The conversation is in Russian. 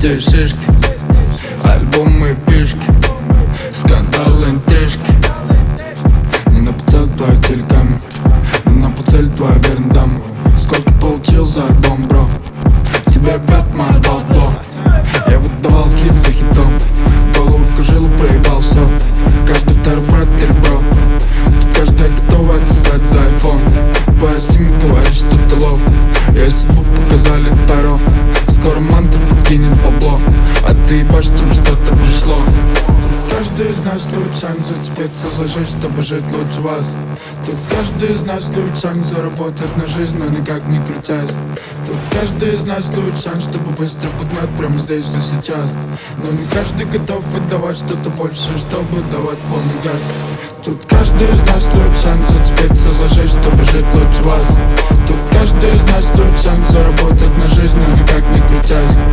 везде шишки, альбомы, пишки, скандалы, интрижки. Не на прицел твоя телекамера, не на прицеле твоя верная дама. Сколько получил за альбом, бро? Тебе брат мой бабло. Я выдавал хит за хитом, голову кружил и проебал все. Каждый второй брат или бро, тут каждая готова отсосать за айфон. Твоя семья говорит, что ты лох. Я судьбу показали Таро, скоро мантра подкинет бабло, а ты ебашь, чтобы что-то пришло. Каждый из нас лучше шанс зацепиться за жизнь, чтобы жить лучше вас. Тут каждый из нас лучше шанс заработать на жизнь, но никак не крутясь. Тут каждый из нас лучше шанс, чтобы быстро поднять прямо здесь и сейчас. Но не каждый готов отдавать что-то больше, чтобы давать полный газ. Тут каждый из нас лучше шанс зацепиться за жизнь, чтобы жить лучше вас. Тут каждый из нас лучше шанс заработать на жизнь, но никак не крутясь.